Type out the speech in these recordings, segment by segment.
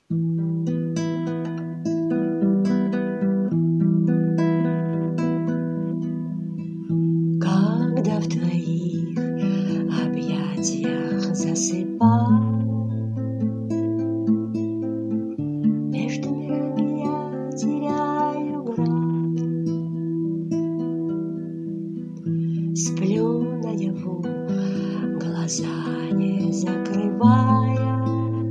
Когда в твоих объятиях засыпаю, между мирами я теряю грань. Сплю наяву, глаза не закрывая,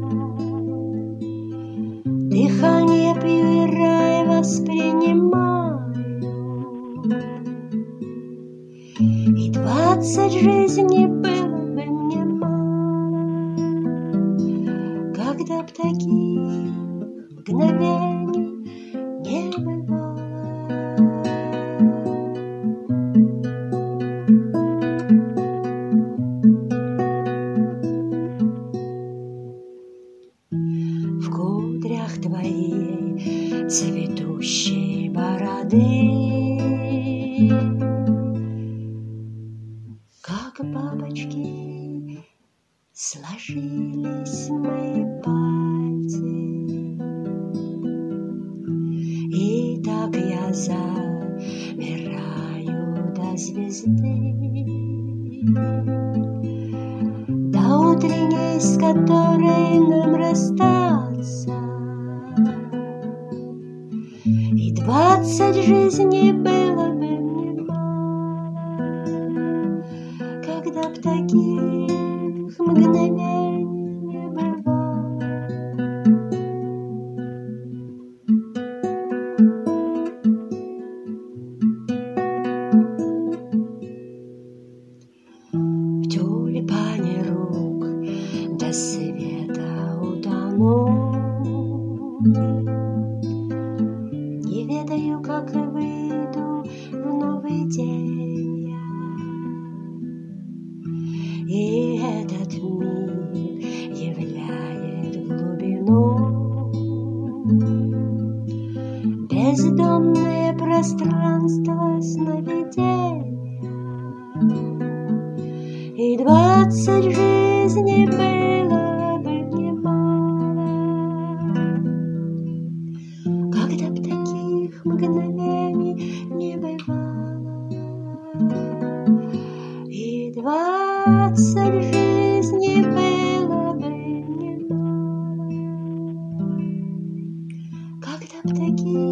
дыхание пью и рай воспринимаю. И 20 жизней было бы мне мало, когда б таких мгновений не бывало. В кудрях твоей цветущей бороды, как бабочки, сложились мои пальцы, и так я замираю до звезды, до утренней, с которой нам расстаться. И 20 жизней было бы мне мало, когда б таких мгновений не бывало. В тюльпане рук до света утону, не ведаю, как выйду в новый день я. И этот миг являет глубину, бездонное пространство сновидения. И 20 жизней было бы мне мало, когда б таких мгновений не бывало. И 20 жизней было бы мне мало, когда б таких